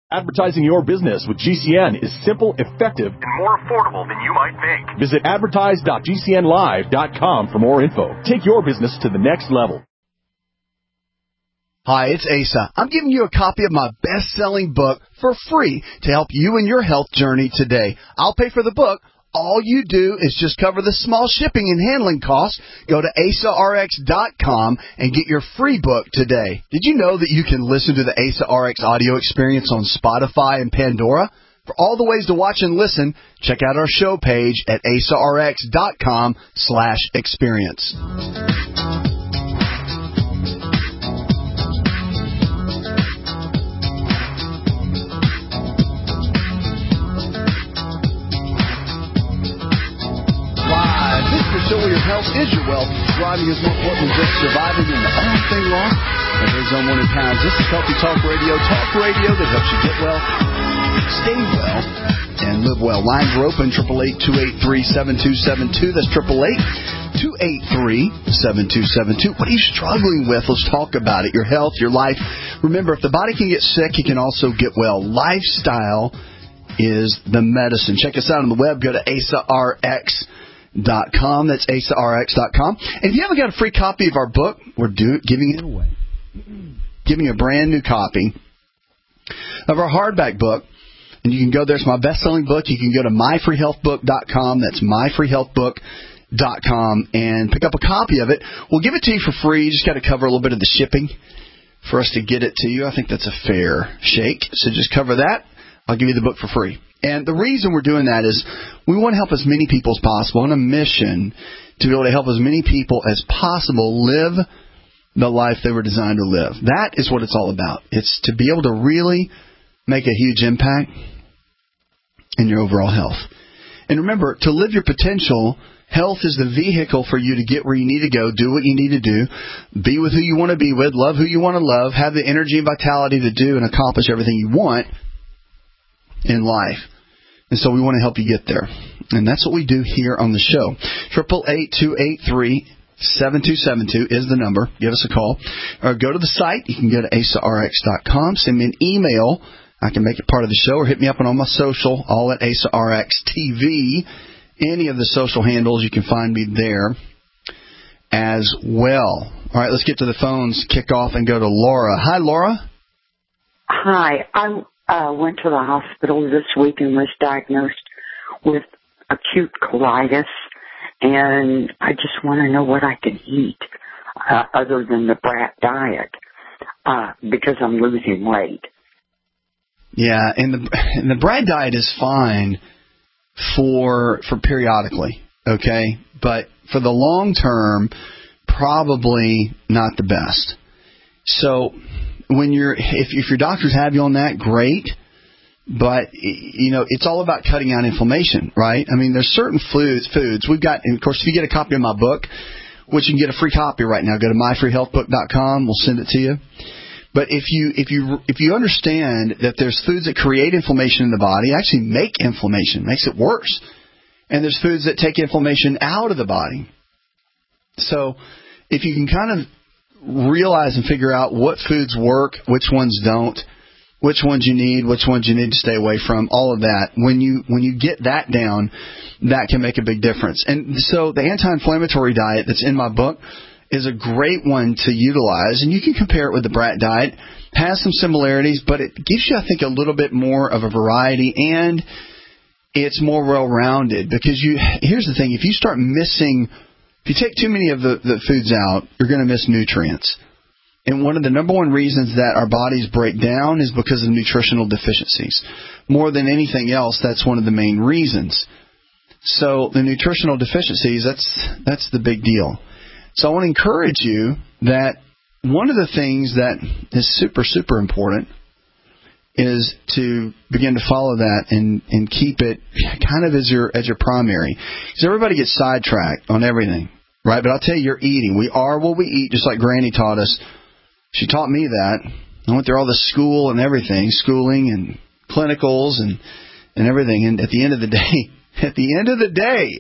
Advertising your business with GCN is simple, effective, and more affordable than you might think. Visit advertise.gcnlive.com for more info. Take your business to the next level. Hi, it's Asa. I'm giving you a copy of my best-selling book for free to help you in your health journey today. I'll pay for the book. All you do is just cover the small shipping and handling costs. Go to AsaRx.com and get your free book today. Did you know that you can listen to the Asa RX audio experience on Spotify and Pandora? For all the ways to watch and listen, check out our show page at AsaRx.com/experience. Show where your health is your wealth. Driving is more important than just surviving in the only thing wrong. And here's Unwanted Pounds. This is Healthy Talk Radio that helps you get well, stay well, and live well. Lines are open, 888-283-7272. That's 888-283-7272. What are you struggling with? Let's talk about it. Your health, your life. Remember, if the body can get sick, it can also get well. Lifestyle is the medicine. Check us out on the web. Go to AsaRx.com. That's AsaRx.com. And if you haven't got a free copy of our book, we're giving it away. Giving a brand new copy of our hardback book. And you can go there. It's my best-selling book. You can go to myfreehealthbook.com. That's myfreehealthbook.com and pick up a copy of it. We'll give it to you for free. You just got to cover a little bit of the shipping for us to get it to you. I think that's a fair shake. So just cover that. I'll give you the book for free. And the reason we're doing that is we want to help as many people as possible on a mission to be able to help as many people as possible live the life they were designed to live. That is what it's all about. It's to be able to really make a huge impact in your overall health. And remember, to live your potential, health is the vehicle for you to get where you need to go, do what you need to do, be with who you want to be with, love who you want to love, have the energy and vitality to do and accomplish everything you want in life. And so we want to help you get there. And that's what we do here on the show. 888-283-7272 is the number. Give us a call. Or go to the site. You can go to AsaRx.com. Send me an email. I can make it part of the show. Or hit me up on all my social, all at AsaRx TV. Any of the social handles, you can find me there as well. All right, let's get to the phones, kick off, and go to Laura. Hi, Laura. Hi. I went to the hospital this week and was diagnosed with acute colitis, and I just want to know what I can eat other than the brat diet because I'm losing weight. Yeah, and the brat diet is fine for periodically, okay? But for the long term, probably not the best. So if your doctors have you on that, great. But, it's all about cutting out inflammation, right? I mean, there's certain foods we've got. And of course, if you get a copy of my book, which you can get a free copy right now, go to myfreehealthbook.com. We'll send it to you. But if you understand that there's foods that create inflammation in the body, actually make inflammation, makes it worse. And there's foods that take inflammation out of the body. So if you can kind of realize and figure out what foods work, which ones don't, which ones you need to stay away from, all of that. When you get that down, that can make a big difference. And so the anti-inflammatory diet that's in my book is a great one to utilize, and you can compare it with the brat diet. Has some similarities, but it gives you, I think, a little bit more of a variety, and it's more well-rounded. Because here's the thing: if you take too many of the foods out, you're going to miss nutrients. And one of the number one reasons that our bodies break down is because of nutritional deficiencies. More than anything else, that's one of the main reasons. So the nutritional deficiencies, that's the big deal. So I want to encourage you that one of the things that is super, super important is to begin to follow that and keep it kind of as your primary. Because everybody gets sidetracked on everything, right? But I'll tell you, you're eating. We are what we eat, just like Granny taught us. She taught me that. I went through all the schooling and clinicals and everything. And at the end of the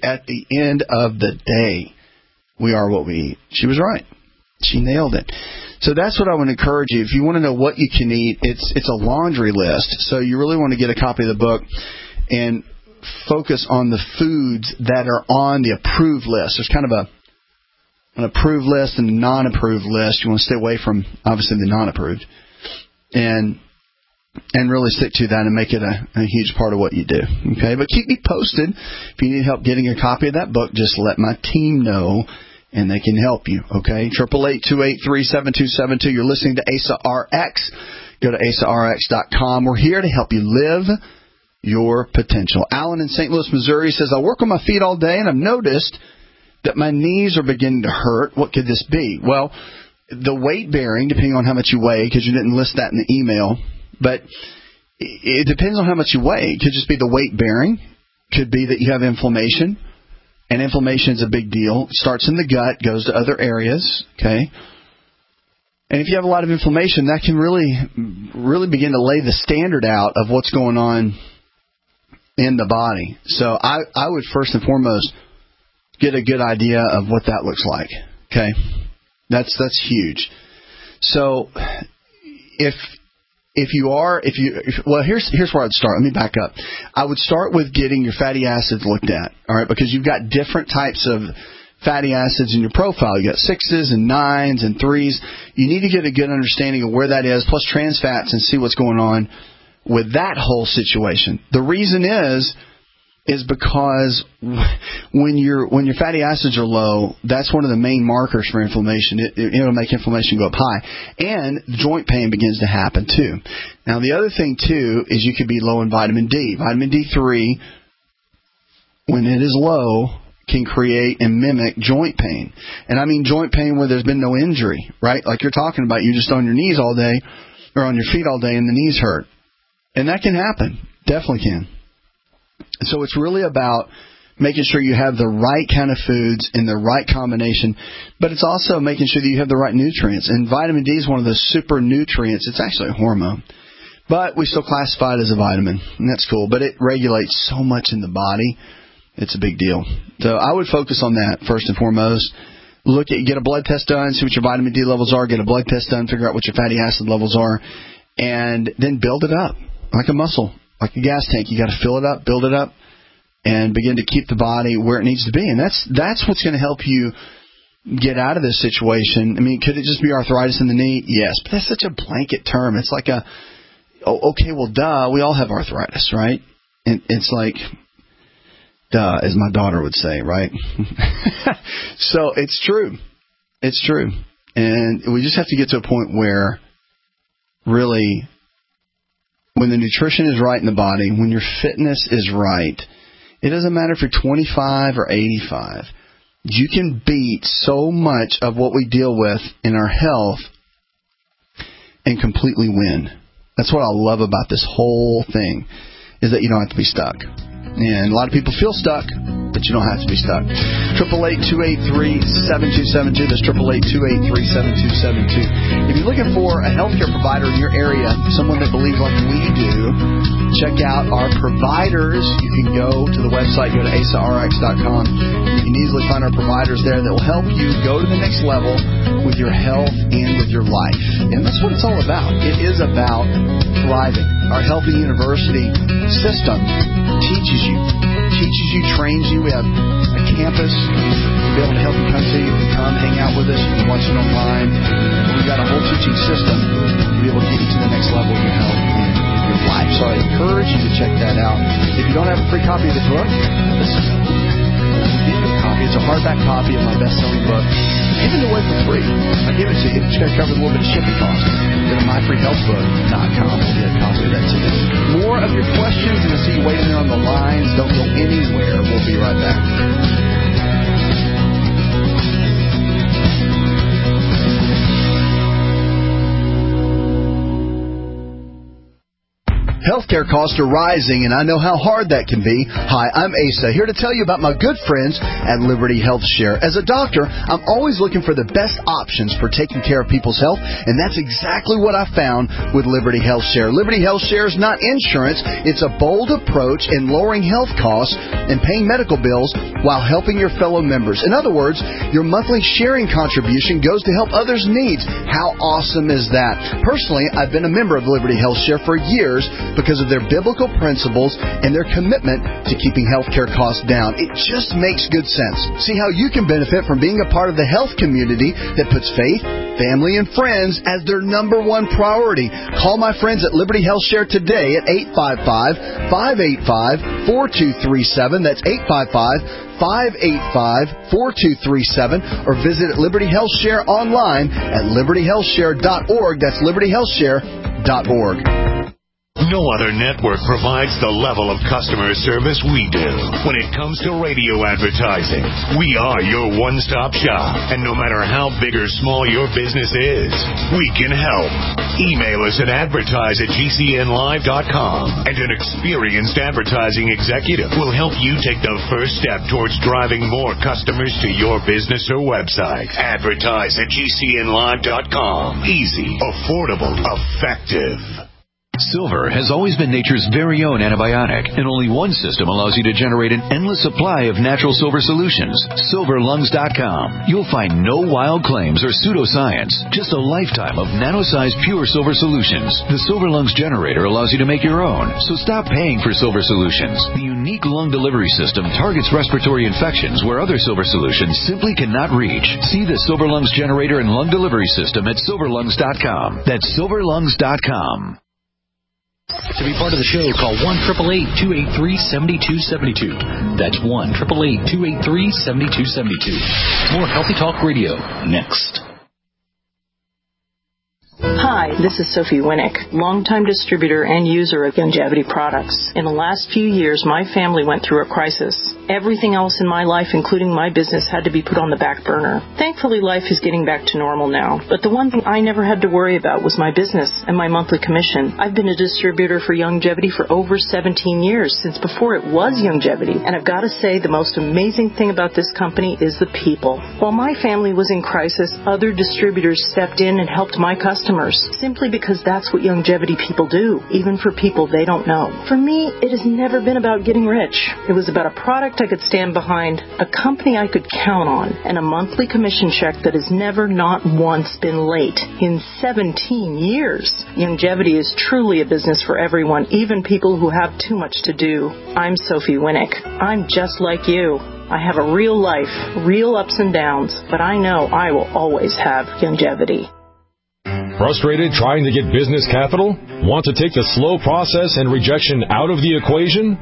day, we are what we eat. She was right. She nailed it. So that's what I would encourage you. If you want to know what you can eat, it's a laundry list. So you really want to get a copy of the book and focus on the foods that are on the approved list. There's kind of an approved list and a non-approved list. You want to stay away from, obviously, the non-approved. And really stick to that and make it a huge part of what you do. Okay? But keep me posted. If you need help getting a copy of that book, just let my team know, and they can help you. Okay? 888-283-7272. You're listening to Asa RX. Go to asarx.com. We're here to help you live your potential. Alan in St. Louis, Missouri says, I work on my feet all day, and I've noticed that my knees are beginning to hurt. What could this be? Well, the weight bearing, depending on how much you weigh, because you didn't list that in the email, but it depends on how much you weigh. It could just be the weight bearing. Could be that you have inflammation, and inflammation is a big deal. It starts in the gut, goes to other areas, okay? And if you have a lot of inflammation, that can really begin to lay the standard out of what's going on in the body. So I would first and foremost get a good idea of what that looks like, okay? That's huge. So here's where I'd start. Let me back up. I would start with getting your fatty acids looked at, all right, because you've got different types of fatty acids in your profile. You got 6s and 9s and 3s. You need to get a good understanding of where that is, plus trans fats, and see what's going on with that whole situation. The reason is because when your fatty acids are low, that's one of the main markers for inflammation. It'll make inflammation go up high. And joint pain begins to happen, too. Now, the other thing, too, is you could be low in vitamin D. Vitamin D3, when it is low, can create and mimic joint pain. And I mean joint pain where there's been no injury, right? Like you're talking about, you're just on your knees all day, or on your feet all day, and the knees hurt. And that can happen. Definitely can. So it's really about making sure you have the right kind of foods in the right combination, but it's also making sure that you have the right nutrients. And vitamin D is one of those super nutrients. It's actually a hormone, but we still classify it as a vitamin, and that's cool. But it regulates so much in the body. It's a big deal. So I would focus on that first and foremost. Get a blood test done, see what your vitamin D levels are, get a blood test done, figure out what your fatty acid levels are, and then build it up like a muscle, like a gas tank. You got to fill it up, build it up, and begin to keep the body where it needs to be. And that's what's going to help you get out of this situation. I mean, could it just be arthritis in the knee? Yes, but that's such a blanket term. It's like okay, well, duh, we all have arthritis, right? And it's like, duh, as my daughter would say, right? So it's true. It's true. And we just have to get to a point where really, when the nutrition is right in the body, when your fitness is right, it doesn't matter if you're 25 or 85. You can beat so much of what we deal with in our health and completely win. That's what I love about this whole thing, is that you don't have to be stuck. And a lot of people feel stuck, but you don't have to be stuck. 888-283-7272. That's 888-283-7272. If you're looking for a healthcare provider in your area, someone that believes like we do, check out our providers. You can go to the website, go to asarx.com. You can easily find our providers there that will help you go to the next level with your health and with your life. And that's what it's all about. It is about thriving. Our Healthy University system teaches you, trains you. We have a campus to be able to help you come to. You can come hang out with us. You can watch it online. We've got a whole teaching system to be able to get you to the next level of your health and your life. So I encourage you to check that out. If you don't have a free copy of the book, listen. Get a copy. It's a hardback copy of my best-selling book. Give it away for free. I give it to you. It's going to cover a little bit of shipping costs. Go to myfreehealthbook.com. We'll get a copy of that to you. More of your questions, and I see you waiting there on the lines. Don't go anywhere. We'll be right back. Healthcare costs are rising, and I know how hard that can be. Hi, I'm Asa, here to tell you about my good friends at Liberty Health Share. As a doctor, I'm always looking for the best options for taking care of people's health, and that's exactly what I found with Liberty Health Share. Liberty Health Share is not insurance. It's a bold approach in lowering health costs and paying medical bills while helping your fellow members. In other words, your monthly sharing contribution goes to help others' needs. How awesome is that? Personally, I've been a member of Liberty Health Share for years because of their biblical principles and their commitment to keeping healthcare costs down. It just makes good sense. See how you can benefit from being a part of the health community that puts faith, family, and friends as their number one priority. Call my friends at Liberty Health Share today at 855-585-4237. That's 855-585-4237, or visit Liberty Health Share online at libertyhealthshare.org. That's libertyhealthshare.org. No other network provides the level of customer service we do. When it comes to radio advertising, we are your one-stop shop. And no matter how big or small your business is, we can help. Email us at advertise@gcnlive.com, and an experienced advertising executive will help you take the first step towards driving more customers to your business or website. Advertise@gcnlive.com. Easy, affordable, effective. Silver has always been nature's very own antibiotic, and only one system allows you to generate an endless supply of natural silver solutions. SilverLungs.com. You'll find no wild claims or pseudoscience, just a lifetime of nano-sized pure silver solutions. The Silver Lungs generator allows you to make your own, so stop paying for silver solutions. The unique lung delivery system targets respiratory infections where other silver solutions simply cannot reach. See the Silver Lungs generator and lung delivery system at SilverLungs.com. That's SilverLungs.com. To be part of the show, call 1-888-283-7272. That's 1-888-283-7272. More Healthy Talk Radio next. Hi, this is Sophie Winnick, longtime distributor and user of Youngevity products. In the last few years, my family went through a crisis. Everything else in my life, including my business, had to be put on the back burner. Thankfully, life is getting back to normal now. But the one thing I never had to worry about was my business and my monthly commission. I've been a distributor for Youngevity for over 17 years, since before it was Youngevity. And I've got to say, the most amazing thing about this company is the people. While my family was in crisis, other distributors stepped in and helped my customers, simply because that's what Youngevity people do, even for people they don't know. For me, it has never been about getting rich. It was about a product I could stand behind, a company I could count on, and a monthly commission check that has never not once been late in 17 years. Youngevity is truly a business for everyone, even people who have too much to do. I'm Sophie Winnick. I'm just like you. I have a real life, real ups and downs, but I know I will always have Youngevity. Frustrated trying to get business capital? Want to take the slow process and rejection out of the equation?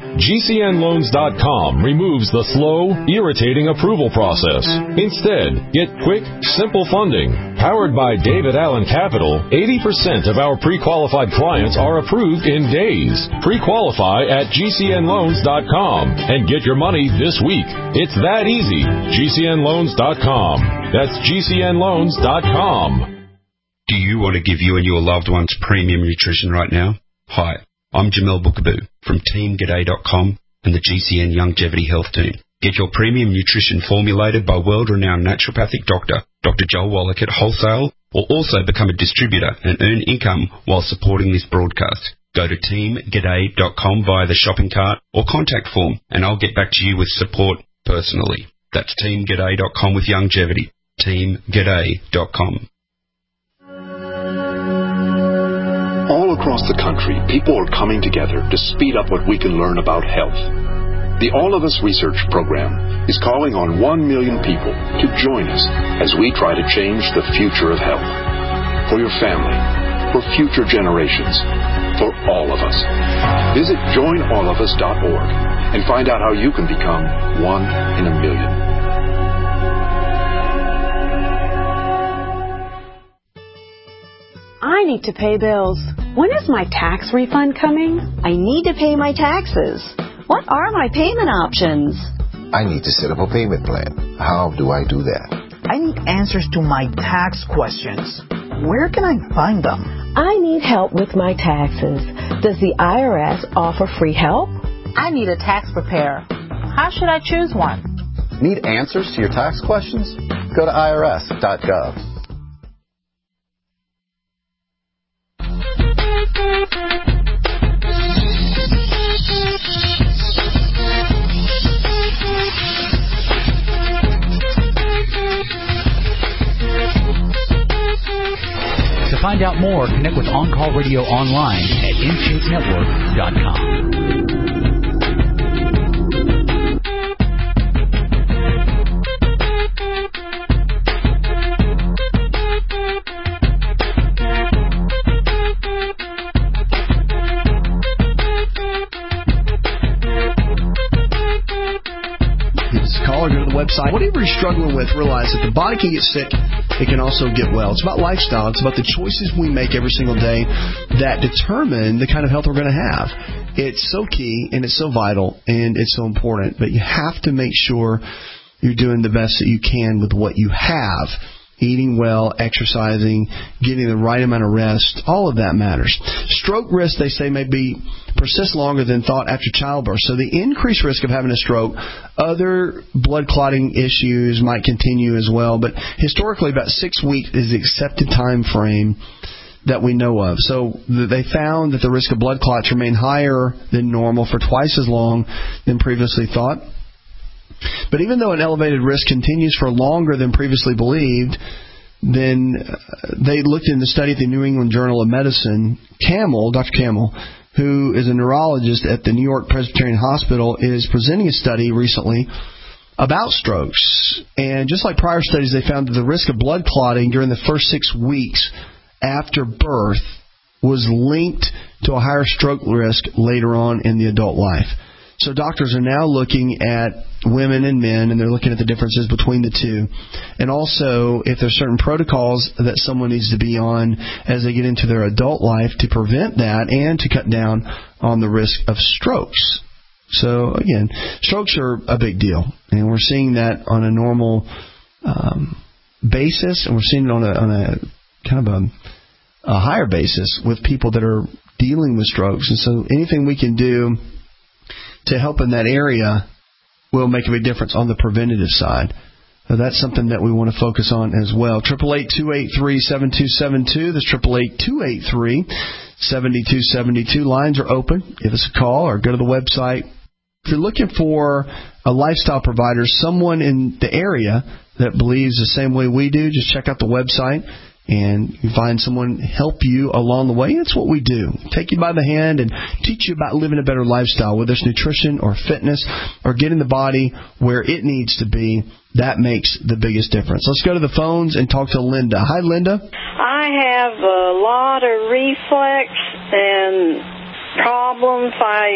GCNLoans.com removes the slow, irritating approval process. Instead, get quick, simple funding. Powered by David Allen Capital, 80% of our pre-qualified clients are approved in days. Pre-qualify at GCNLoans.com and get your money this week. It's that easy. GCNLoans.com. That's GCNLoans.com. Do you want to give you and your loved ones premium nutrition right now? Hi, I'm Jamel Bookaboo from TeamGaday.com and the GCN Youngevity Health Team. Get your premium nutrition formulated by world-renowned naturopathic doctor, Dr. Joel Wallach at Wholesale, or also become a distributor and earn income while supporting this broadcast. Go to TeamGaday.com via the shopping cart or contact form, and I'll get back to you with support personally. That's TeamGaday.com with Youngevity. TeamGaday.com. All across the country, people are coming together to speed up what we can learn about health. The All of Us Research Program is calling on 1 million people to join us as we try to change the future of health. For your family, for future generations, for all of us. Visit joinallofus.org and find out how you can become 1 in a million. I need to pay bills. When is my tax refund coming? I need to pay my taxes. What are my payment options? I need to set up a payment plan. How do I do that? I need answers to my tax questions. Where can I find them? I need help with my taxes. Does the IRS offer free help? I need a tax preparer. How should I choose one? Need answers to your tax questions? Go to irs.gov. To find out more, connect with On Call Radio online at InShapeNetwork.com. Website. Whatever you're struggling with, realize that the body can get sick. It can also get well. It's about lifestyle. It's about the choices we make every single day that determine the kind of health we're going to have. It's so key and it's so vital and it's so important. But you have to make sure you're doing the best that you can with what you have. Eating well, exercising, getting the right amount of rest, all of that matters. Stroke risk, they say, may persist longer than thought after childbirth. So the increased risk of having a stroke, other blood clotting issues might continue as well. But historically, about 6 weeks is the accepted time frame that we know of. So they found that the risk of blood clots remain higher than normal for twice as long than previously thought. But even though an elevated risk continues for longer than previously believed, then they looked in the study at the New England Journal of Medicine. Dr. Camel, who is a neurologist at the New York Presbyterian Hospital, is presenting a study recently about strokes. And just like prior studies, they found that the risk of blood clotting during the first 6 weeks after birth was linked to a higher stroke risk later on in the adult life. So doctors are now looking at women and men, and they're looking at the differences between the two. And also, if there's certain protocols that someone needs to be on as they get into their adult life to prevent that and to cut down on the risk of strokes. So, again, strokes are a big deal. And we're seeing that on a normal basis, and we're seeing it on a kind of a higher basis with people that are dealing with strokes. And so anything we can do to help in that area will make a big difference on the preventative side. So that's something that we want to focus on as well. 888-283-7272. That's 888-283-7272. Lines are open. Give us a call or go to the website. If you're looking for a lifestyle provider, someone in the area that believes the same way we do, just check out the website. And you find someone help you along the way. That's what we do. Take you by the hand and teach you about living a better lifestyle, whether it's nutrition or fitness or getting the body where it needs to be. That makes the biggest difference. Let's go to the phones and talk to Linda. Hi, Linda. I have a lot of reflex and problems.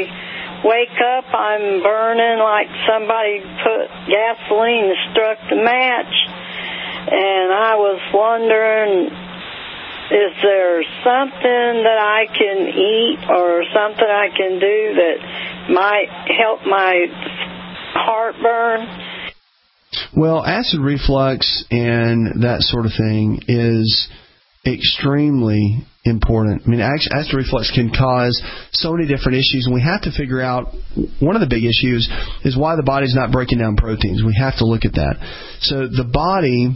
I wake up, I'm burning like somebody put gasoline and struck the match. And I was wondering, is there something that I can eat or something I can do that might help my heartburn? Well, acid reflux and that sort of thing is extremely important. I mean, acid reflux can cause so many different issues, and we have to figure out, one of the big issues is why the body's not breaking down proteins. We have to look at that. So the body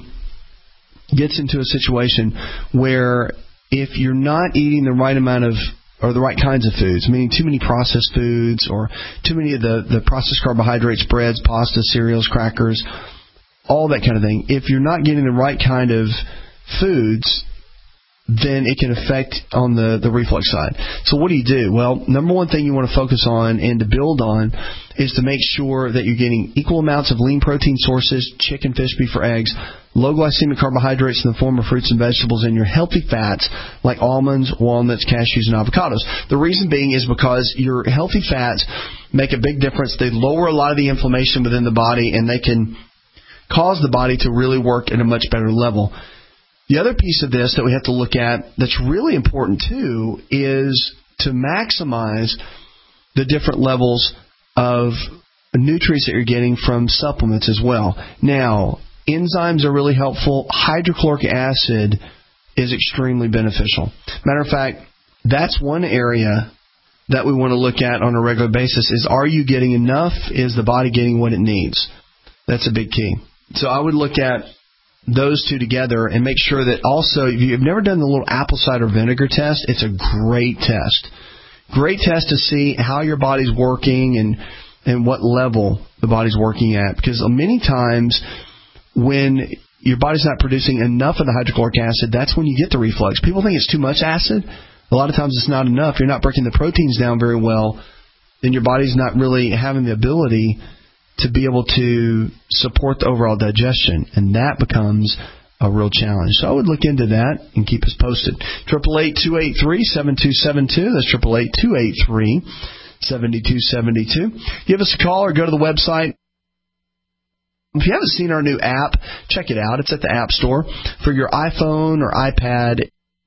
gets into a situation where if you're not eating the right amount of, or the right kinds of foods, meaning too many processed foods or too many of the processed carbohydrates, breads, pasta, cereals, crackers, all that kind of thing, if you're not getting the right kind of foods, then it can affect on the reflux side. So what do you do? Well, number one thing you want to focus on and to build on is to make sure that you're getting equal amounts of lean protein sources, chicken, fish, beef, or eggs, low glycemic carbohydrates in the form of fruits and vegetables, and your healthy fats like almonds, walnuts, cashews, and avocados. The reason being is because your healthy fats make a big difference. They lower a lot of the inflammation within the body, and they can cause the body to really work at a much better level. The other piece of this that we have to look at that's really important too is to maximize the different levels of nutrients that you're getting from supplements as well. Now, enzymes are really helpful. Hydrochloric acid is extremely beneficial. Matter of fact, that's one area that we want to look at on a regular basis is, are you getting enough? Is the body getting what it needs? That's a big key. So I would look at those two together and make sure that also, if you've never done the little apple cider vinegar test, it's a great test. Great test to see how your body's working and what level the body's working at. Because many times when your body's not producing enough of the hydrochloric acid, that's when you get the reflux. People think it's too much acid. A lot of times it's not enough. You're not breaking the proteins down very well, then your body's not really having the ability to be able to support the overall digestion, and that becomes a real challenge. So I would look into that and keep us posted. 888-283-7272. That's 888-283-7272. Give us a call or go to the website. If you haven't seen our new app, check it out. It's at the App Store. For your iPhone or iPad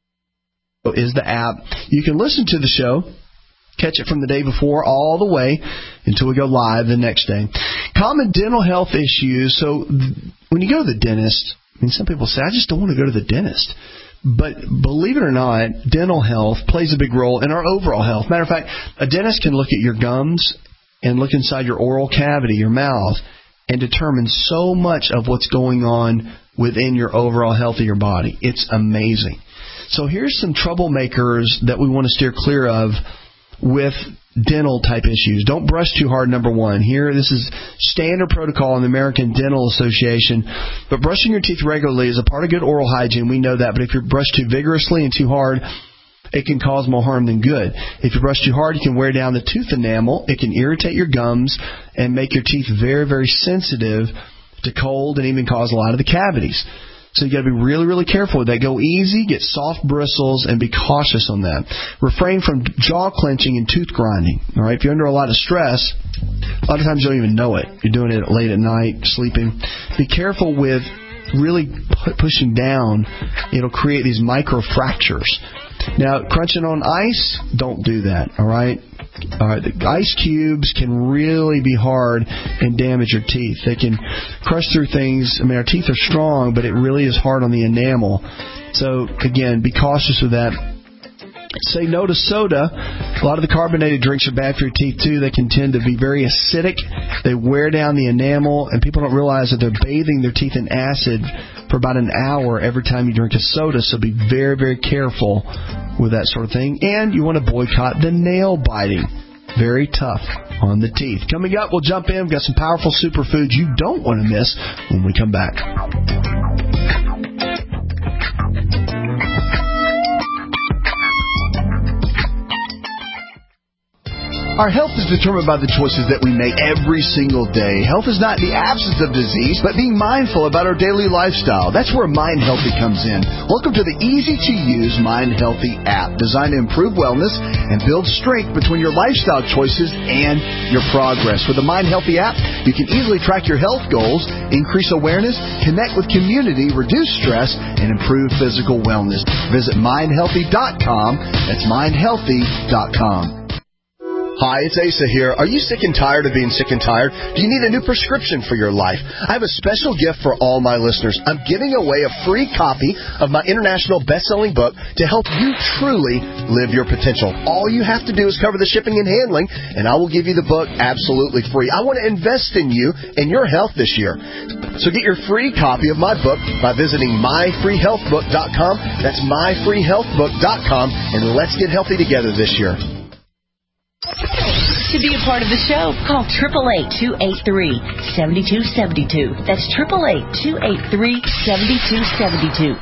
is the app. You can listen to the show, catch it from the day before all the way until we go live the next day. Common dental health issues. So when you go to the dentist, I mean, some people say, I just don't want to go to the dentist. But believe it or not, dental health plays a big role in our overall health. Matter of fact, a dentist can look at your gums and look inside your oral cavity, your mouth, and determine so much of what's going on within your overall health of your body. It's amazing. So here's some troublemakers that we want to steer clear of with dental type issues. Don't brush too hard, number one. Here, this is standard protocol in the American Dental Association. But brushing your teeth regularly is a part of good oral hygiene. We know that. But if you brush too vigorously and too hard, it can cause more harm than good. If you brush too hard, you can wear down the tooth enamel. It can irritate your gums and make your teeth very, very sensitive to cold and even cause a lot of the cavities. So you got to be really, really careful with that. Go easy, get soft bristles, and be cautious on that. Refrain from jaw clenching and tooth grinding. All right, if you're under a lot of stress, a lot of times you don't even know it. You're doing it late at night, sleeping. Be careful with really pushing down. It'll create these micro fractures. Now, crunching on ice, don't do that. All right. The ice cubes can really be hard and damage your teeth. They can crush through things. I mean, our teeth are strong, but it really is hard on the enamel. So, again, be cautious with that. Say no to soda. A lot of the carbonated drinks are bad for your teeth, too. They can tend to be very acidic. They wear down the enamel, and people don't realize that they're bathing their teeth in acid for about an hour every time you drink a soda. So be very, very careful with that sort of thing. And you want to boycott the nail biting. Very tough on the teeth. Coming up, we'll jump in. We've got some powerful superfoods you don't want to miss when we come back. Our health is determined by the choices that we make every single day. Health is not the absence of disease, but being mindful about our daily lifestyle. That's where Mind Healthy comes in. Welcome to the easy-to-use Mind Healthy app, designed to improve wellness and build strength between your lifestyle choices and your progress. With the Mind Healthy app, you can easily track your health goals, increase awareness, connect with community, reduce stress, and improve physical wellness. Visit mindhealthy.com. That's mindhealthy.com. Hi, it's Asa here. Are you sick and tired of being sick and tired? Do you need a new prescription for your life? I have a special gift for all my listeners. I'm giving away a free copy of my international best-selling book to help you truly live your potential. All you have to do is cover the shipping and handling, and I will give you the book absolutely free. I want to invest in you and your health this year. So get your free copy of my book by visiting myfreehealthbook.com. That's myfreehealthbook.com, and let's get healthy together this year. To be a part of the show, call 888-283-7272. That's 888-283-7272.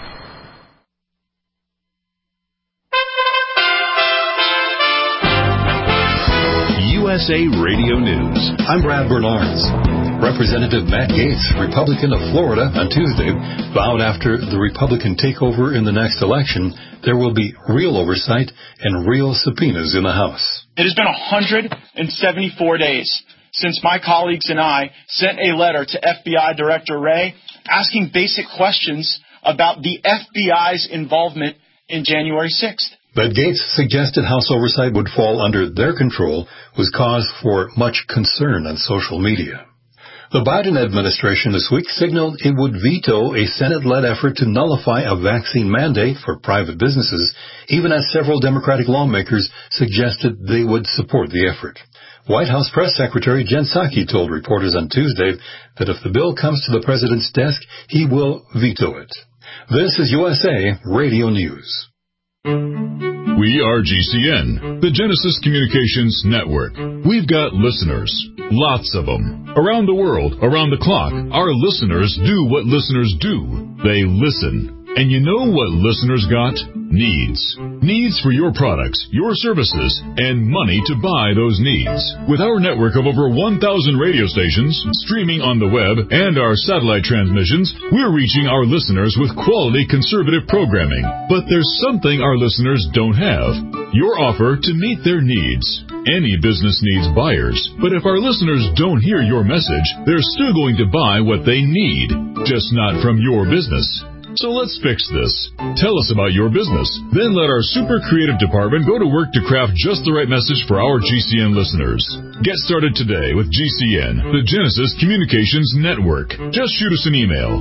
USA Radio News. I'm Brad Bernards. Representative Matt Gaetz, Republican of Florida, on Tuesday, vowed after the Republican takeover in the next election, there will be real oversight and real subpoenas in the House. It has been 174 days since my colleagues and I sent a letter to FBI Director Wray asking basic questions about the FBI's involvement in January 6th. But Gaetz suggested House oversight would fall under their control was cause for much concern on social media. The Biden administration this week signaled it would veto a Senate-led effort to nullify a vaccine mandate for private businesses, even as several Democratic lawmakers suggested they would support the effort. White House Press Secretary Jen Psaki told reporters on Tuesday that if the bill comes to the president's desk, he will veto it. This is USA Radio News. We are GCN, the Genesis Communications Network. We've got listeners, lots of them. Around the world, around the clock, our listeners do what listeners do. They listen. And you know what listeners got? Needs. Needs for your products, your services, and money to buy those needs. With our network of over 1,000 radio stations, streaming on the web, and our satellite transmissions, we're reaching our listeners with quality conservative programming. But there's something our listeners don't have. Your offer to meet their needs. Any business needs buyers, but if our listeners don't hear your message, they're still going to buy what they need, just not from your business. So let's fix this. Tell us about your business. Then let our super creative department go to work to craft just the right message for our GCN listeners. Get started today with GCN, the Genesis Communications Network. Just shoot us an email.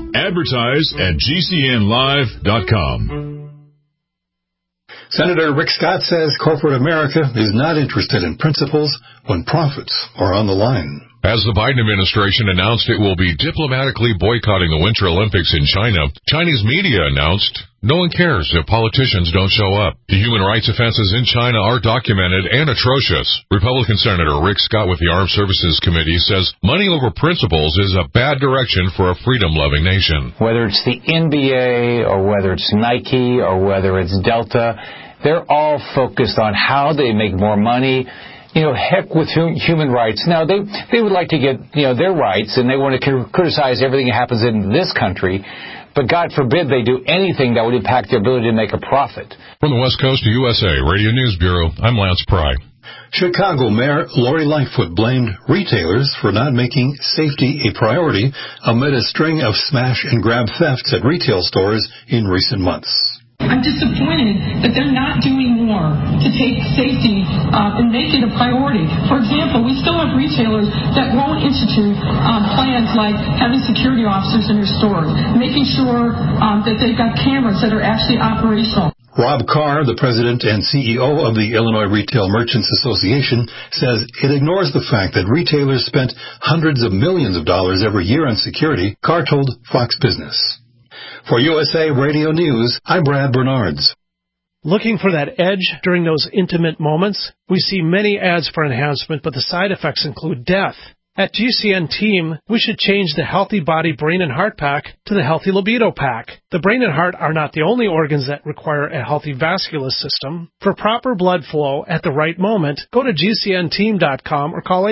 Advertise@GCNlive.com. Senator Rick Scott says corporate America is not interested in principles when profits are on the line. As the Biden administration announced it will be diplomatically boycotting the Winter Olympics in China, Chinese media announced no one cares if politicians don't show up. The human rights offenses in China are documented and atrocious. Republican Senator Rick Scott with the Armed Services Committee says money over principles is a bad direction for a freedom-loving nation. Whether it's the NBA or whether it's Nike or whether it's Delta, they're all focused on how they make more money. Heck with human rights. Now, they would like to get, their rights, and they want to criticize everything that happens in this country. But God forbid they do anything that would impact their ability to make a profit. From the West Coast of USA Radio News Bureau, I'm Lance Pry. Chicago Mayor Lori Lightfoot blamed retailers for not making safety a priority amid a string of smash-and-grab thefts at retail stores in recent months. I'm disappointed that they're not doing more to take safety and make it a priority. For example, we still have retailers that won't institute plans like having security officers in their stores, making sure that they've got cameras that are actually operational. Rob Carr, the president and CEO of the Illinois Retail Merchants Association, says it ignores the fact that retailers spent hundreds of millions of dollars every year on security. Carr told Fox Business. For USA Radio News, I'm Brad Bernards. Looking for that edge during those intimate moments? We see many ads for enhancement, but the side effects include death. At GCN Team, we should change the Healthy Body, Brain, and Heart Pack to the Healthy Libido Pack. The brain and heart are not the only organs that require a healthy vascular system. For proper blood flow at the right moment, go to GCNteam.com or call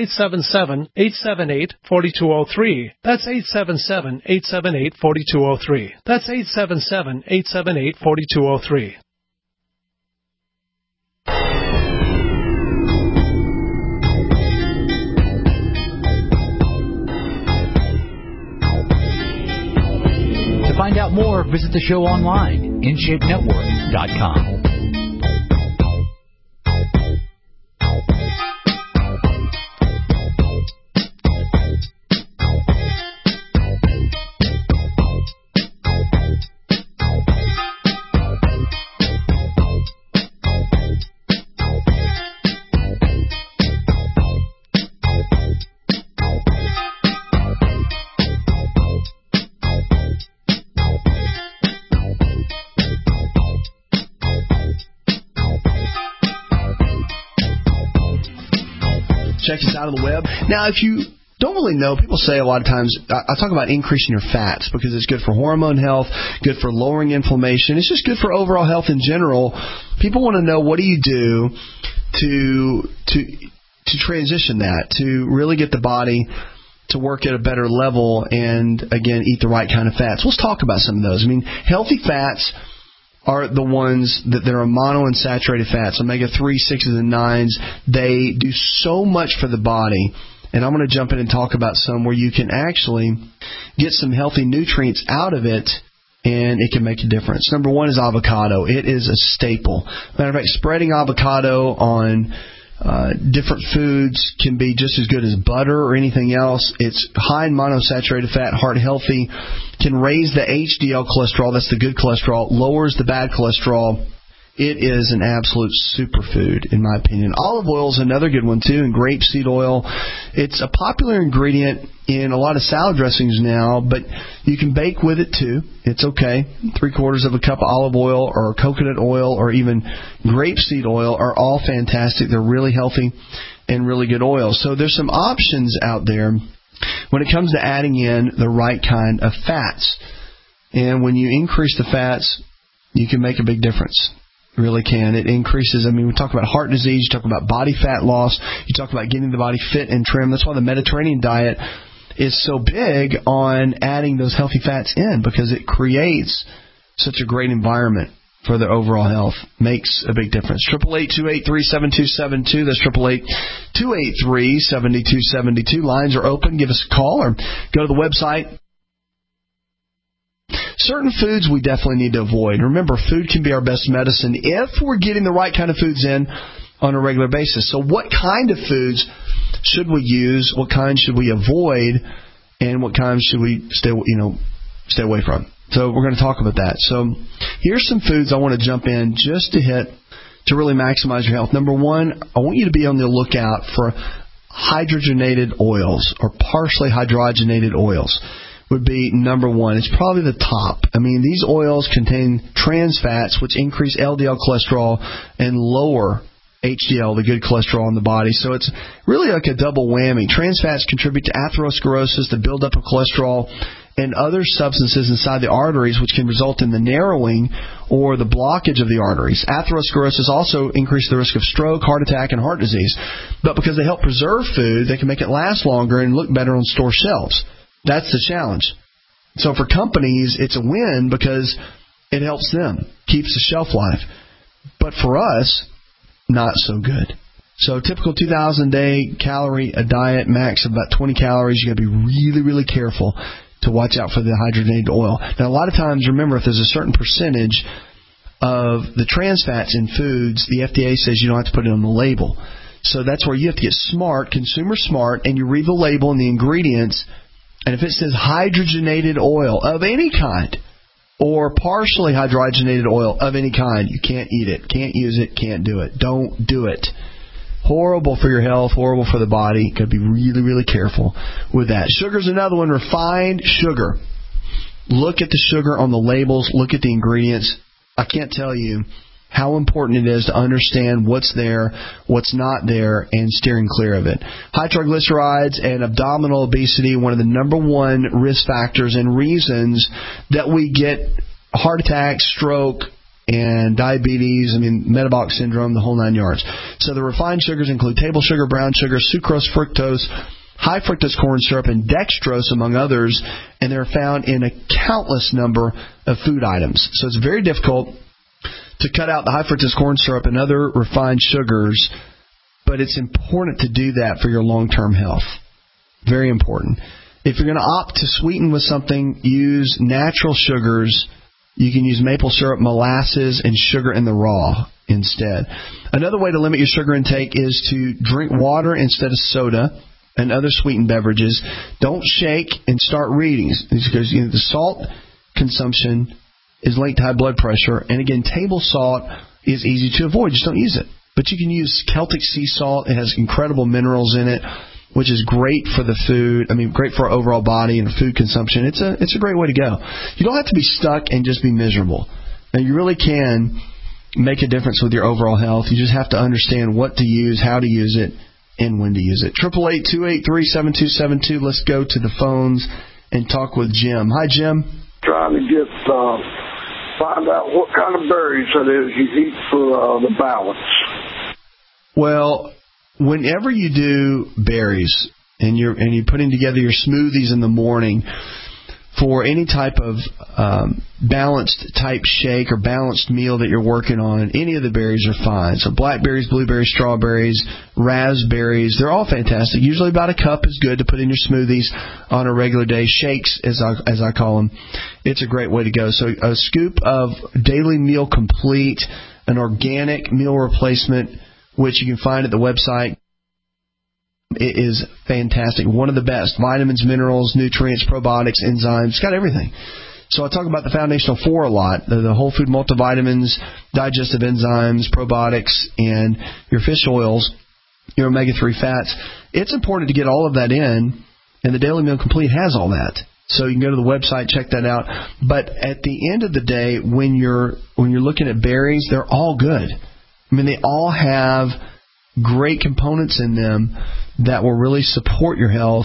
877-878-4203. That's 877-878-4203. That's 877-878-4203. To find out more, visit the show online, InShapeNetwork.com. Check us out on the web. Now, if you don't really know, people say a lot of times, I talk about increasing your fats because it's good for hormone health, good for lowering inflammation. It's just good for overall health in general. People want to know, what do you do to transition that, to really get the body to work at a better level and, again, eat the right kind of fats. Let's talk about some of those. I mean, healthy fats are the ones that are monounsaturated fats, omega-3, 6s, and 9s. They do so much for the body. And I'm going to jump in and talk about some where you can actually get some healthy nutrients out of it, and it can make a difference. Number one is avocado. It is a staple. Matter of fact, spreading avocado on different foods can be just as good as butter or anything else. It's high in monosaturated fat, heart healthy, can raise the HDL cholesterol, that's the good cholesterol, lowers the bad cholesterol. It is an absolute superfood, in my opinion. Olive oil is another good one, too, and grapeseed oil. It's a popular ingredient in a lot of salad dressings now, but you can bake with it, too. It's okay. 3/4 of a cup of olive oil or coconut oil or even grapeseed oil are all fantastic. They're really healthy and really good oil. So there's some options out there when it comes to adding in the right kind of fats. And when you increase the fats, you can make a big difference. Really can. It increases, we talk about heart disease, you talk about body fat loss, you talk about getting the body fit and trim. That's why the Mediterranean diet is so big on adding those healthy fats in, because it creates such a great environment for their overall health. Makes a big difference. 888-283-7272. That's 888-283-7272. Lines are open. Give us a call or go to the website. Certain foods we definitely need to avoid. Remember, food can be our best medicine if we're getting the right kind of foods in on a regular basis. So what kind of foods should we use? What kind should we avoid? And what kind should we stay away from? So we're going to talk about that. So here's some foods I want to jump in just to hit to really maximize your health. Number one, I want you to be on the lookout for hydrogenated oils or partially hydrogenated oils. Would be number one. It's probably the top. These oils contain trans fats, which increase LDL cholesterol and lower HDL, the good cholesterol in the body. So it's really like a double whammy. Trans fats contribute to atherosclerosis, the buildup of cholesterol, and other substances inside the arteries, which can result in the narrowing or the blockage of the arteries. Atherosclerosis also increases the risk of stroke, heart attack, and heart disease. But because they help preserve food, they can make it last longer and look better on store shelves. That's the challenge. So for companies, it's a win because it helps them, keeps the shelf life. But for us, not so good. So typical 2,000-day calorie a diet, max of about 20 calories. You got to be really, really careful to watch out for the hydrogenated oil. Now, a lot of times, remember, if there's a certain percentage of the trans fats in foods, the FDA says you don't have to put it on the label. So that's where you have to get smart, consumer smart, and you read the label and the ingredients. And if it says hydrogenated oil of any kind or partially hydrogenated oil of any kind, you can't eat it, can't use it, can't do it. Don't do it. Horrible for your health, horrible for the body. Got to be really, really careful with that. Sugar's another one, refined sugar. Look at the sugar on the labels. Look at the ingredients. I can't tell you how important it is to understand what's there, what's not there, and steering clear of it. High triglycerides and abdominal obesity, one of the number one risk factors and reasons that we get heart attack, stroke, and diabetes, metabolic syndrome, the whole 9 yards. So the refined sugars include table sugar, brown sugar, sucrose, fructose, high fructose corn syrup, and dextrose, among others, and they're found in a countless number of food items. So it's very difficult to cut out the high fructose corn syrup and other refined sugars, but it's important to do that for your long-term health. Very important. If you're going to opt to sweeten with something, use natural sugars. You can use maple syrup, molasses, and sugar in the raw instead. Another way to limit your sugar intake is to drink water instead of soda and other sweetened beverages. Don't shake and start reading, because the salt consumption is linked to high blood pressure. And again, table salt is easy to avoid. Just don't use it. But you can use Celtic sea salt. It has incredible minerals in it, which is great for the food. Great for our overall body and food consumption. It's a great way to go. You don't have to be stuck and just be miserable. Now, you really can make a difference with your overall health. You just have to understand what to use, how to use it, and when to use it. 888-283-7272. Let's go to the phones and talk with Jim. Hi, Jim. Trying to find out what kind of berries it is you eat for the balance. Well, whenever you do berries and you're putting together your smoothies in the morning for any type of balanced type shake or balanced meal that you're working on, any of the berries are fine. So blackberries, blueberries, strawberries, raspberries, they're all fantastic. Usually about a cup is good to put in your smoothies on a regular day. Shakes, as I call them. It's a great way to go. So a scoop of Daily Meal Complete, an organic meal replacement which you can find at the website. It is fantastic. One of the best. Vitamins, minerals, nutrients, probiotics, enzymes. It's got everything. So I talk about the Foundational 4 a lot. The whole food multivitamins, digestive enzymes, probiotics, and your fish oils, your omega-3 fats. It's important to get all of that in, and the Daily Meal Complete has all that. So you can go to the website, check that out. But at the end of the day, when you're looking at berries, they're all good. I mean, they all have great components in them that will really support your health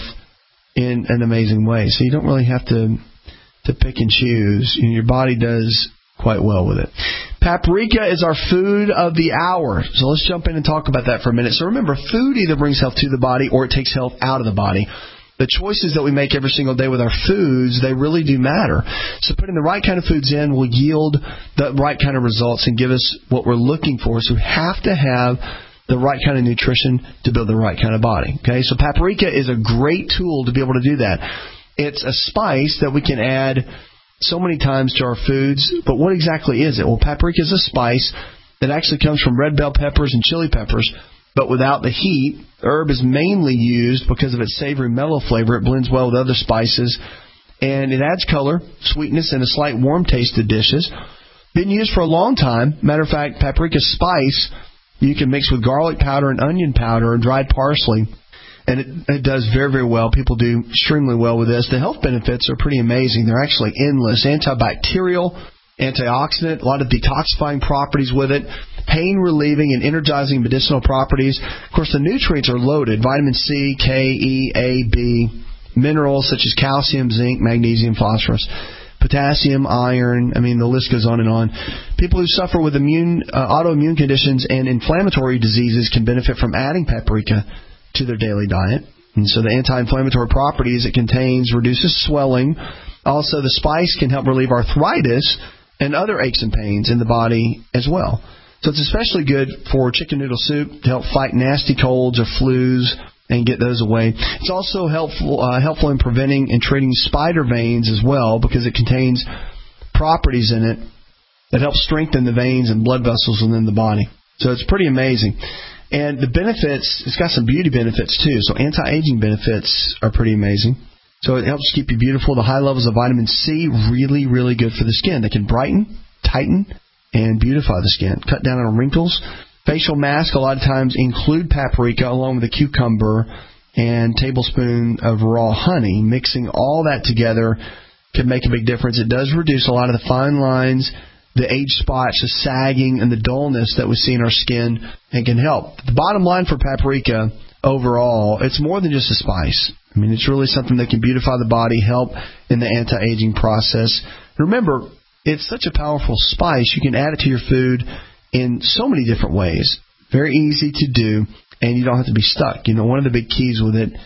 in an amazing way. So you don't really have to pick and choose. Your body does quite well with it. Paprika is our food of the hour. So let's jump in and talk about that for a minute. So remember, food either brings health to the body or it takes health out of the body. The choices that we make every single day with our foods, they really do matter. So putting the right kind of foods in will yield the right kind of results and give us what we're looking for. So we have to have the right kind of nutrition to build the right kind of body. Okay, so paprika is a great tool to be able to do that. It's a spice that we can add so many times to our foods, but what exactly is it? Well, paprika is a spice that actually comes from red bell peppers and chili peppers, but without the heat. The herb is mainly used because of its savory, mellow flavor. It blends well with other spices, and it adds color, sweetness, and a slight warm taste to dishes. Been used for a long time. Matter of fact, paprika spice you can mix with garlic powder and onion powder and dried parsley, and it does very, very well. People do extremely well with this. The health benefits are pretty amazing. They're actually endless. Antibacterial, antioxidant, a lot of detoxifying properties with it, pain relieving and energizing medicinal properties. Of course, the nutrients are loaded. Vitamin C, K, E, A, B, minerals such as calcium, zinc, magnesium, phosphorus, potassium, iron. I mean, the list goes on and on. People who suffer with autoimmune conditions and inflammatory diseases can benefit from adding paprika to their daily diet. And so the anti-inflammatory properties it contains reduces swelling. Also, the spice can help relieve arthritis and other aches and pains in the body as well. So it's especially good for chicken noodle soup to help fight nasty colds or flus and get those away. It's also helpful in preventing and treating spider veins as well, because it contains properties in it that help strengthen the veins and blood vessels within the body. So it's pretty amazing. And the benefits, it's got some beauty benefits too. So anti-aging benefits are pretty amazing. So it helps keep you beautiful. The high levels of vitamin C, really, really good for the skin. They can brighten, tighten, and beautify the skin. Cut down on wrinkles. Facial masks a lot of times include paprika along with a cucumber and tablespoon of raw honey. Mixing all that together can make a big difference. It does reduce a lot of the fine lines, the age spots, the sagging, and the dullness that we see in our skin, and can help. The bottom line for paprika overall, it's more than just a spice. I mean, it's really something that can beautify the body, help in the anti-aging process. Remember, it's such a powerful spice, you can add it to your food in so many different ways. Very easy to do, and you don't have to be stuck. You know, one of the big keys with it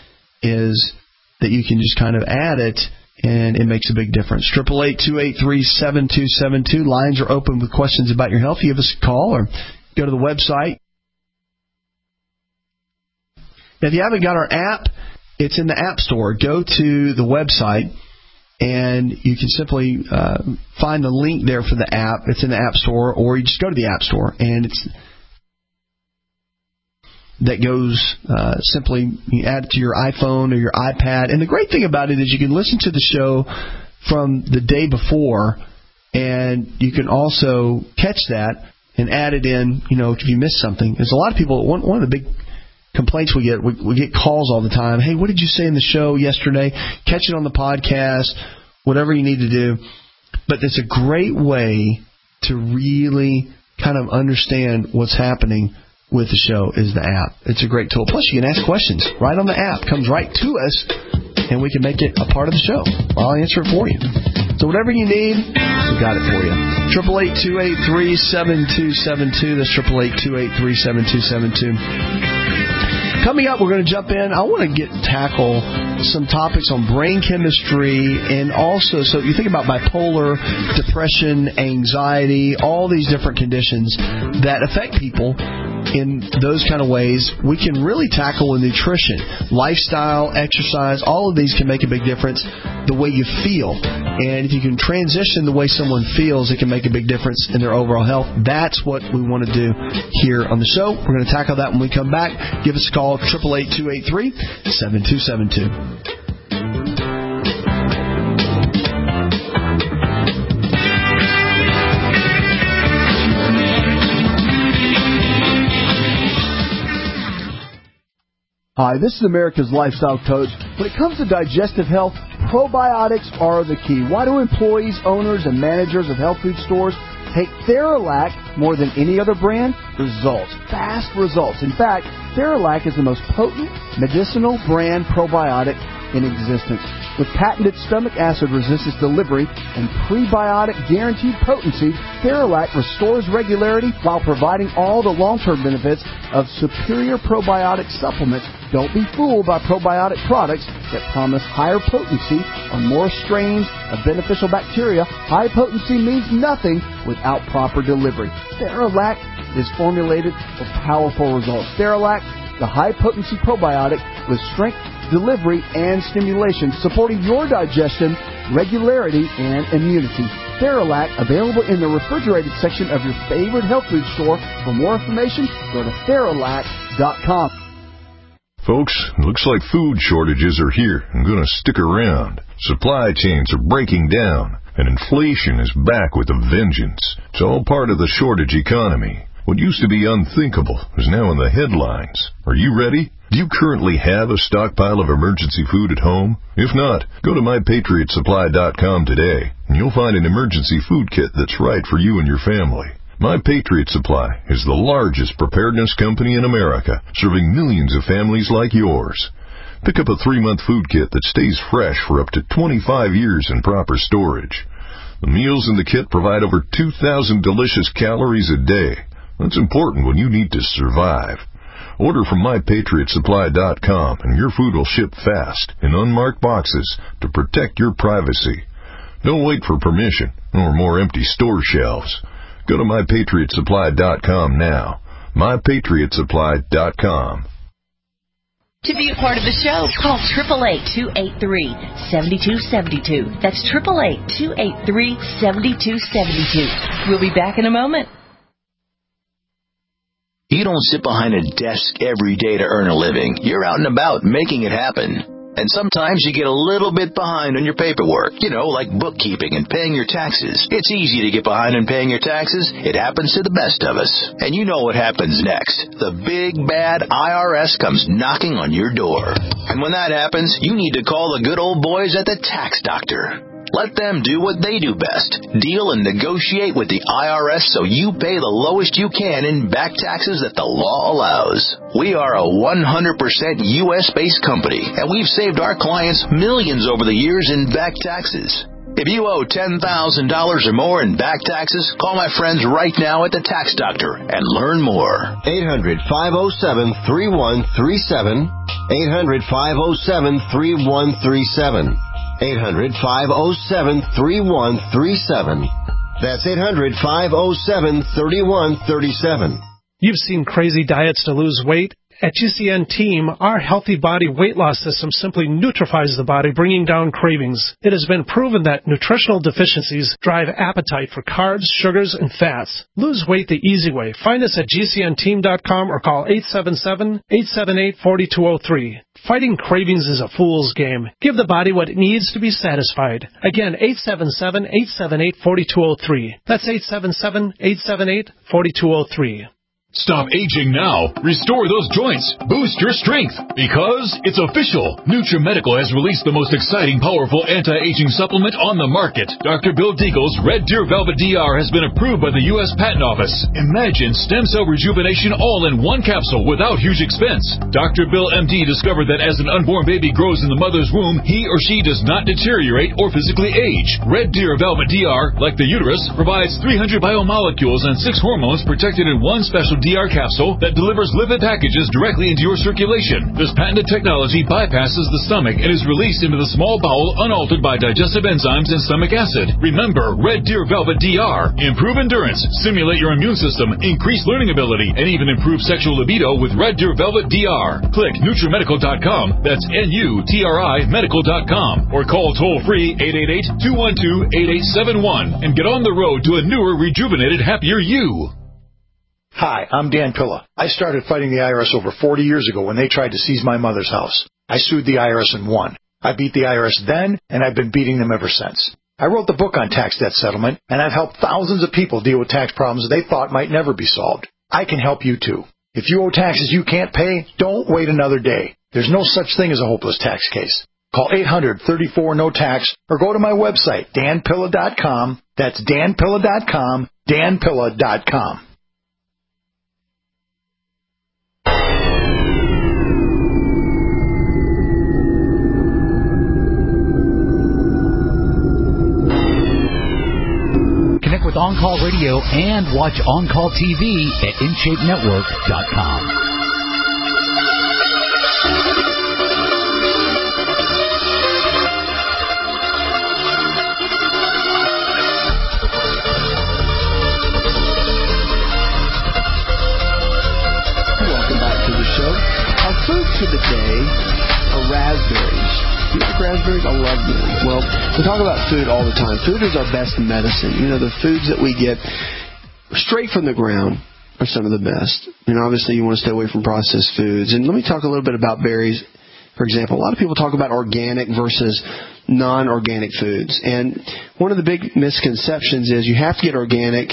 is that you can just kind of add it, and it makes a big difference. 888-283-7272. Lines are open with questions about your health. You give us a call or go to the website. Now, if you haven't got our app, it's in the App Store. Go to the website, and you can simply find the link there for the app. It's in the App Store, or you just go to the App Store, and that goes simply, you add it to your iPhone or your iPad. And the great thing about it is you can listen to the show from the day before, and you can also catch that and add it in, you know, if you miss something. There's a lot of people, one of the big complaints we get calls all the time. Hey, what did you say in the show yesterday? Catch it on the podcast, whatever you need to do. But it's a great way to really kind of understand what's happening with the show is the app. It's a great tool. Plus, you can ask questions right on the app. It comes right to us, and we can make it a part of the show. I'll answer it for you. So whatever you need, we got it for you. 888-283-7272. That's 888-283-7272. Coming up, we're going to jump in. I want to tackle some topics on brain chemistry, and also, so you think about bipolar, depression, anxiety, all these different conditions that affect people in those kind of ways, we can really tackle with nutrition. Lifestyle, exercise, all of these can make a big difference the way you feel. And if you can transition the way someone feels, it can make a big difference in their overall health. That's what we want to do here on the show. We're going to tackle that when we come back. Give us a call, 888-283-7272. Hi, this is America's Lifestyle Coach. When it comes to digestive health, probiotics are the key. Why do employees, owners, and managers of health food stores take Theralac more than any other brand? Results. Fast results. In fact, Theralac is the most potent medicinal brand probiotic in existence. With patented stomach acid resistance delivery and prebiotic guaranteed potency, Theralac restores regularity while providing all the long-term benefits of superior probiotic supplements. Don't be fooled by probiotic products that promise higher potency or more strains of beneficial bacteria. High potency means nothing without proper delivery. Theralac is formulated for powerful results. Theralac, the high-potency probiotic with strength, delivery, and stimulation, supporting your digestion, regularity, and immunity. Theralac, available in the refrigerated section of your favorite health food store. For more information, go to Theralac.com. Folks, looks like food shortages are here and going to stick around. Supply chains are breaking down, and inflation is back with a vengeance. It's all part of the shortage economy. What used to be unthinkable is now in the headlines. Are you ready? Do you currently have a stockpile of emergency food at home? If not, go to MyPatriotSupply.com today, and you'll find an emergency food kit that's right for you and your family. My Patriot Supply is the largest preparedness company in America, serving millions of families like yours. Pick up a 3-month food kit that stays fresh for up to 25 years in proper storage. The meals in the kit provide over 2,000 delicious calories a day. That's important when you need to survive. Order from MyPatriotSupply.com and your food will ship fast in unmarked boxes to protect your privacy. Don't wait for permission or more empty store shelves. Go to MyPatriotSupply.com now. MyPatriotSupply.com. To be a part of the show, call 888-283-7272. That's 888-283-7272. We'll be back in a moment. You don't sit behind a desk every day to earn a living. You're out and about making it happen. And sometimes you get a little bit behind on your paperwork, like bookkeeping and paying your taxes. It's easy to get behind on paying your taxes. It happens to the best of us. And you know what happens next. The big, bad IRS comes knocking on your door. And when that happens, you need to call the good old boys at the Tax Doctor. Let them do what they do best. Deal and negotiate with the IRS so you pay the lowest you can in back taxes that the law allows. We are a 100% U.S.-based company, and we've saved our clients millions over the years in back taxes. If you owe $10,000 or more in back taxes, call my friends right now at the Tax Doctor and learn more. 800-507-3137. 800-507-3137. 800-507-3137. That's 800-507-3137. You've seen crazy diets to lose weight. At GCN Team, our Healthy Body Weight Loss System simply neutralizes the body, bringing down cravings. It has been proven that nutritional deficiencies drive appetite for carbs, sugars, and fats. Lose weight the easy way. Find us at GCNteam.com or call 877-878-4203. Fighting cravings is a fool's game. Give the body what it needs to be satisfied. Again, 877-878-4203. That's 877-878-4203. Stop aging now. Restore those joints. Boost your strength. Because it's official. NutriMedical has released the most exciting, powerful anti-aging supplement on the market. Dr. Bill Deagle's Red Deer Velvet DR has been approved by the U.S. Patent Office. Imagine stem cell rejuvenation all in one capsule without huge expense. Dr. Bill MD discovered that as an unborn baby grows in the mother's womb, he or she does not deteriorate or physically age. Red Deer Velvet DR, like the uterus, provides 300 biomolecules and 6 hormones protected in one special DR capsule that delivers lipid packages directly into your circulation. This patented technology bypasses the stomach and is released into the small bowel unaltered by digestive enzymes and stomach acid. Remember, Red Deer Velvet DR. Improve endurance, stimulate your immune system, increase learning ability, and even improve sexual libido with Red Deer Velvet DR. Click NutriMedical.com, that's NUTRI Medical.com, or call toll-free 888-212-8871 and get on the road to a newer, rejuvenated, happier you. Hi, I'm Dan Pilla. I started fighting the IRS over 40 years ago when they tried to seize my mother's house. I sued the IRS and won. I beat the IRS then, and I've been beating them ever since. I wrote the book on tax debt settlement, and I've helped thousands of people deal with tax problems they thought might never be solved. I can help you too. If you owe taxes you can't pay, don't wait another day. There's no such thing as a hopeless tax case. Call 800-34-NO-TAX or go to my website, danpilla.com. That's danpilla.com, danpilla.com. Connect with On Call Radio and watch On Call TV at InShapeNetwork.com. Food for the day are raspberries. You like raspberries? I love them. Well, we talk about food all the time. Food is our best medicine. You know, the foods that we get straight from the ground are some of the best. And obviously you want to stay away from processed foods. And let me talk a little bit about berries. For example, a lot of people talk about organic versus non-organic foods. And one of the big misconceptions is you have to get organic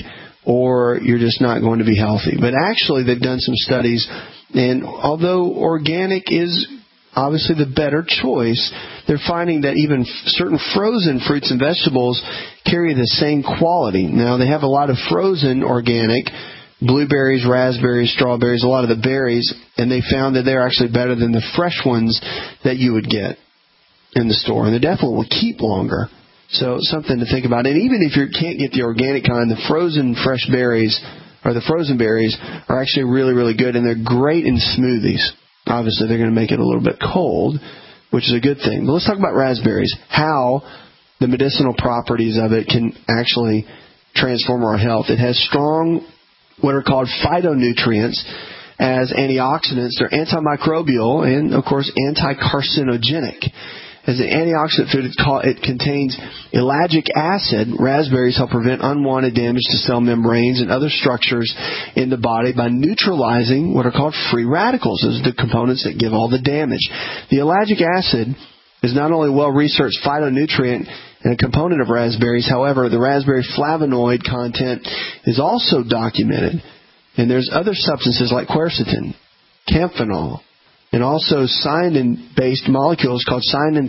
or you're just not going to be healthy. But actually, they've done some studies, and although organic is obviously the better choice, they're finding that even certain frozen fruits and vegetables carry the same quality. Now, they have a lot of frozen organic, blueberries, raspberries, strawberries, a lot of the berries, and they found that they're actually better than the fresh ones that you would get in the store. And they definitely will keep longer. So something to think about. And even if you can't get the organic kind, the frozen fresh berries or the frozen berries are actually really, really good, and they're great in smoothies. Obviously, they're going to make it a little bit cold, which is a good thing. But let's talk about raspberries, how the medicinal properties of it can actually transform our health. It has strong, what are called phytonutrients as antioxidants. They're antimicrobial and, of course, anti-carcinogenic. As an antioxidant food, it contains ellagic acid. Raspberries help prevent unwanted damage to cell membranes and other structures in the body by neutralizing what are called free radicals. Those are the components that give all the damage. The ellagic acid is not only a well-researched phytonutrient and a component of raspberries. However, the raspberry flavonoid content is also documented. And there's other substances like quercetin, kaemphenol, and also cyanin-based molecules called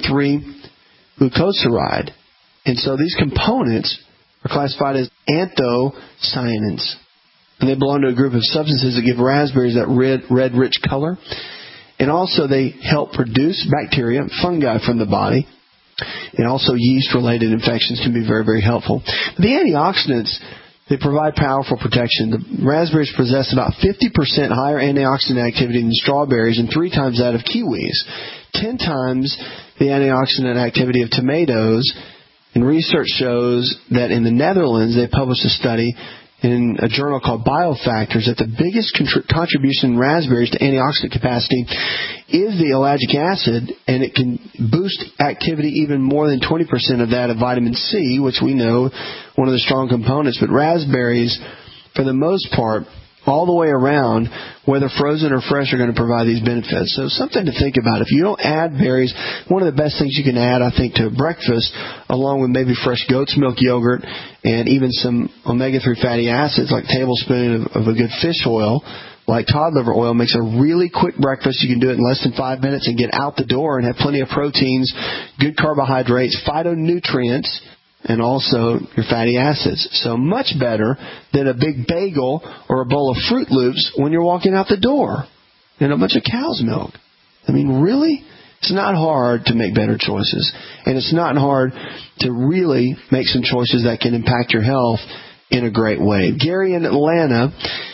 cyanin-3-glucosamide. And so these components are classified as anthocyanins. And they belong to a group of substances that give raspberries that red rich color. And also they help produce bacteria, fungi from the body. And also yeast-related infections can be very, very helpful. The antioxidants, they provide powerful protection. The raspberries possess about 50% higher antioxidant activity than strawberries and 3 times that of kiwis, 10 times the antioxidant activity of tomatoes. And research shows that in the Netherlands, they published a study in a journal called Biofactors that the biggest contribution in raspberries to antioxidant capacity is the ellagic acid, and it can boost activity even more than 20% of that of vitamin C, which we know one of the strong components. But raspberries, for the most part, all the way around, whether frozen or fresh, are going to provide these benefits. So something to think about. If you don't add berries, one of the best things you can add, I think, to breakfast, along with maybe fresh goat's milk yogurt and even some omega-3 fatty acids, like a tablespoon of a good fish oil, like cod liver oil, makes a really quick breakfast. You can do it in less than 5 minutes and get out the door and have plenty of proteins, good carbohydrates, phytonutrients, and also your fatty acids. So much better than a big bagel or a bowl of Fruit Loops when you're walking out the door and a bunch of cow's milk. I mean, really? It's not hard to make better choices. And it's not hard to really make some choices that can impact your health in a great way. Gary in Atlanta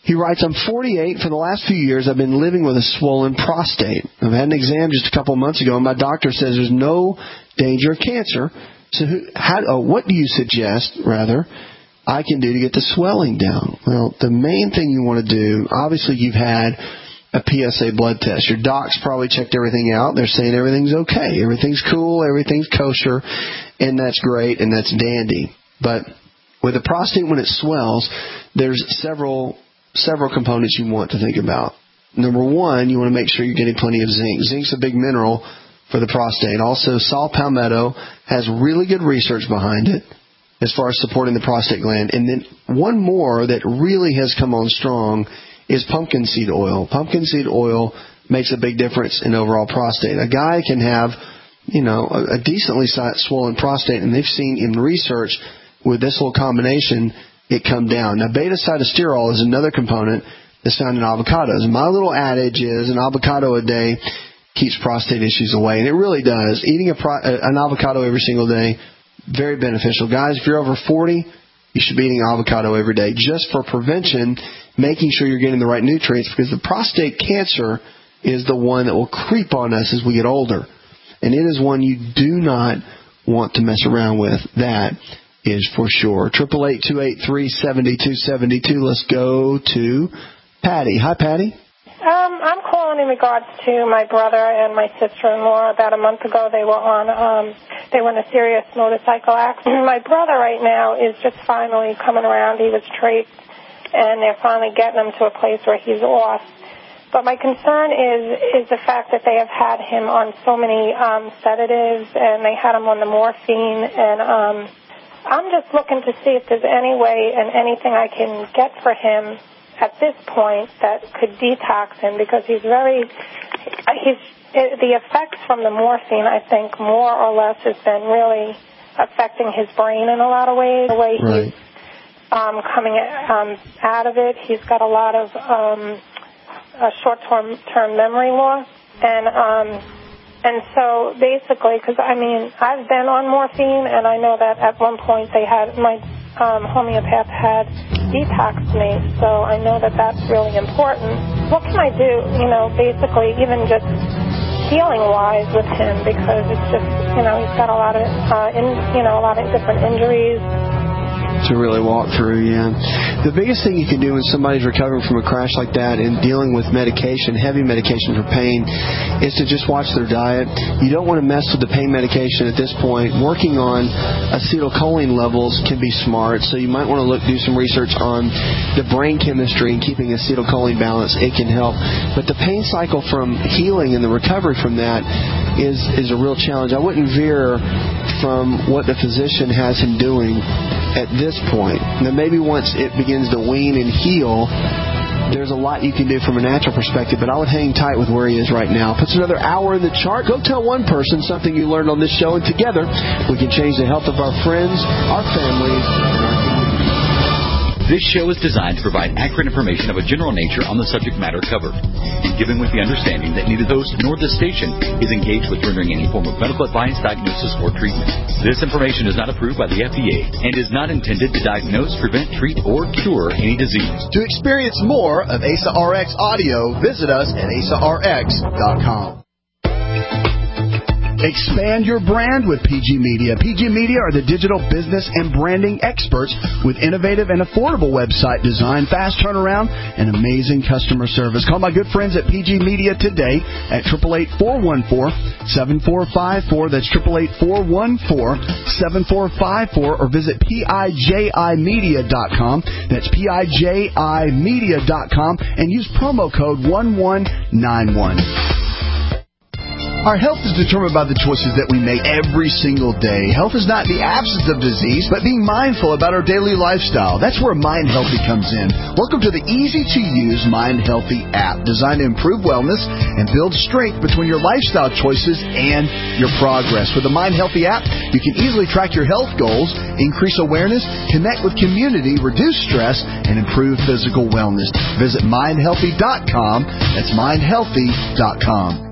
He writes, I'm 48. For the last few years, I've been living with a swollen prostate. I've had an exam just a couple of months ago, and my doctor says there's no danger of cancer. So what do you suggest, I can do to get the swelling down? Well, the main thing you want to do, obviously you've had a PSA blood test. Your doc's probably checked everything out. They're saying everything's okay. Everything's cool. Everything's kosher. And that's great, and that's dandy. But with the prostate, when it swells, there's several components you want to think about. Number one, you want to make sure you're getting plenty of zinc. Zinc's a big mineral for the prostate. Also, saw palmetto has really good research behind it as far as supporting the prostate gland. And then one more that really has come on strong is pumpkin seed oil. Pumpkin seed oil makes a big difference in overall prostate. A guy can have, a decently swollen prostate, and they've seen in research with this little combination, it come down. Now, beta-cytosterol is another component that's found in avocados. My little adage is an avocado a day keeps prostate issues away, and it really does. Eating an avocado every single day, very beneficial. Guys, if you're over 40, you should be eating avocado every day just for prevention, making sure you're getting the right nutrients, because the prostate cancer is the one that will creep on us as we get older, and it is one you do not want to mess around with. That is for sure. 888-283-7272. Let's go to Patty. Hi, Patty. I'm calling in regards to my brother and my sister-in-law. About a month ago, they were in a serious motorcycle accident. My brother right now is just finally coming around. He was traced, and they're finally getting him to a place where he's off. But my concern is the fact that they have had him on so many sedatives, and they had him on the morphine, and I'm just looking to see if there's any way and anything I can get for him at this point that could detox him, because the effects from the morphine, I think, more or less has been really affecting his brain in a lot of ways. The way he's coming out of it, he's got a lot of short-term memory loss, and so basically, because I've been on morphine, and I know that at one point they had my homeopath had detoxed me, so I know that that's really important. What can I do, basically, even just healing-wise with him, because it's just, he's got a lot of, a lot of different injuries. To really walk through, yeah. The biggest thing you can do when somebody's recovering from a crash like that and dealing with medication, heavy medication for pain, is to just watch their diet. You don't want to mess with the pain medication at this point. Working on acetylcholine levels can be smart, so you might want to do some research on the brain chemistry and keeping acetylcholine balance. It can help. But the pain cycle from healing and the recovery from that is a real challenge. I wouldn't veer from what the physician has him doing at this point. Now, maybe once it begins to wean and heal, there's a lot you can do from a natural perspective, but I would hang tight with where he is right now. Puts another hour in the chart. Go tell one person something you learned on this show, and together we can change the health of our friends, our families, and our communities. This show is designed to provide accurate information of a general nature on the subject matter covered, and given with the understanding that neither the host nor the station is engaged with rendering any form of medical advice, diagnosis, or treatment. This information is not approved by the FDA and is not intended to diagnose, prevent, treat, or cure any disease. To experience more of Asa RX audio, visit us at asarx.com. Expand your brand with PG Media. PG Media are the digital business and branding experts with innovative and affordable website design, fast turnaround, and amazing customer service. Call my good friends at PG Media today at 888-414-7454. That's 888-414-7454, or visit PIJImedia.com. That's PIJImedia.com, and use promo code 1191. Our health is determined by the choices that we make every single day. Health is not the absence of disease, but being mindful about our daily lifestyle. That's where Mind Healthy comes in. Welcome to the easy-to-use Mind Healthy app, designed to improve wellness and build strength between your lifestyle choices and your progress. With the Mind Healthy app, you can easily track your health goals, increase awareness, connect with community, reduce stress, and improve physical wellness. Visit mindhealthy.com. That's mindhealthy.com.